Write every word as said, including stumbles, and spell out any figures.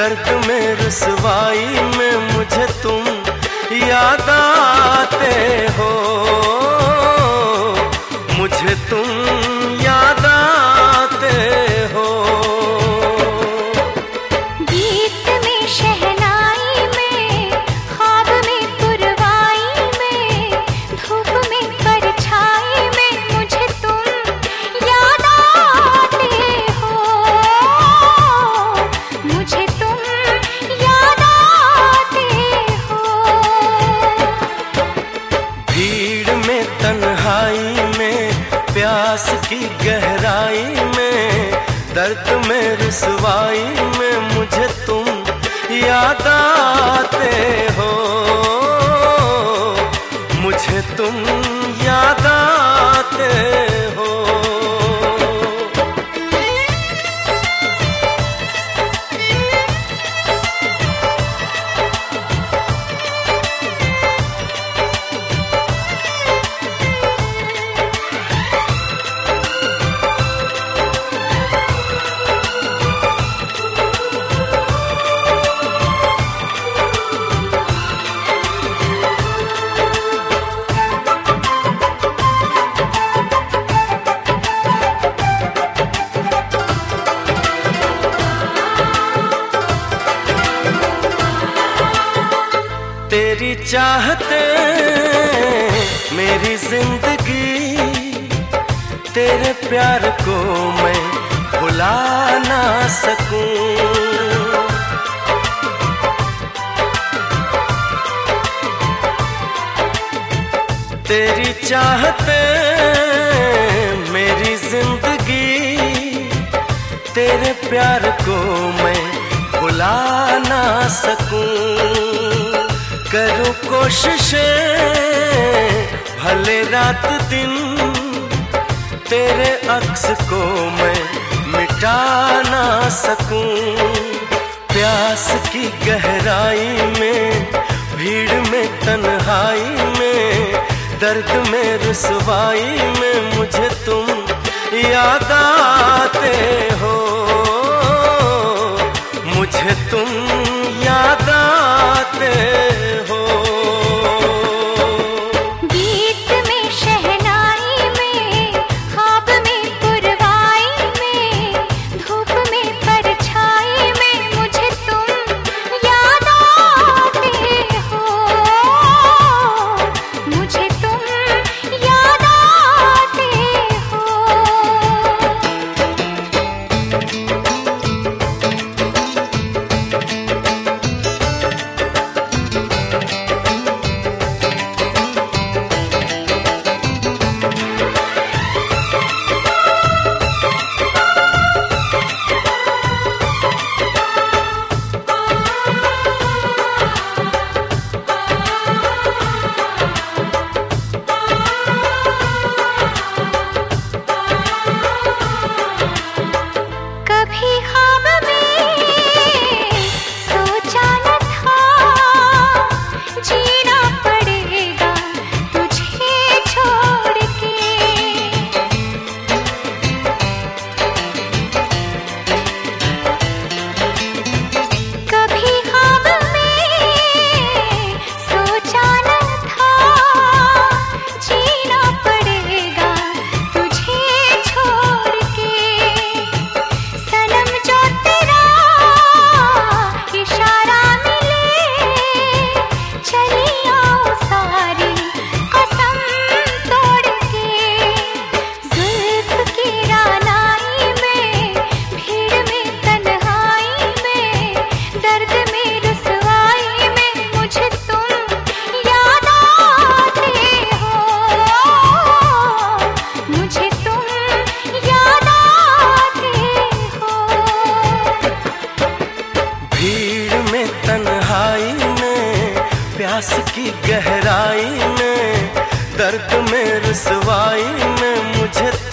दर्द में रुसवाई में मुझे तुम याद आते हो, मुझे तुम याद आते हो। गीत में शहनाई में, ख्वाब में पुरवाई में, धूप में परछाई में मुझे तुम याद आते हो, मुझे तुम याद आते हो। भीड़ में तन्हाई में, प्यास की गहराई में, दर्द में रुसवाई में मुझे तुम याद आते हो, मुझे तुम याद आते हो। तेरी चाहते मेरी जिंदगी, तेरे प्यार को मैं भुला ना सकूं। तेरी चाहते मेरी जिंदगी, तेरे प्यार को मैं भुला ना सकूं। करूं कोशिशें भले रात दिन, तेरे अक्स को मैं मिटा ना सकूं। प्यास की गहराई में, भीड़ में तन्हाई में, दर्द में रुसवाई में मुझे तुम याद आते हो, मुझे तुम याद आते हो। गीत में शहनाई में, ख्वाब में पुरवाई में, धूप में परछाई में मुझे तुम याद आते हो, मुझे तुम याद आते हो। कभी ख्वाब में सोचा न था, जीना पड़ेगा तुझे छोड़ के। कभी ख्वाब में सोचा न था, जीना पड़ेगा तुझे छोड़ के। सनम जो तेरा इशारा मिले, चली आओ सारी कसम तोड़ के। जुल्फ की रानाई में, भीड़ में तन्हाई में, दर्द में रुसवाई में मुझे तुम याद आते हो, मुझे तुम याद आते हो। भीड़ में तन्हाई में, प्यास की गहराई में, दर्द में रुसवाई में मुझे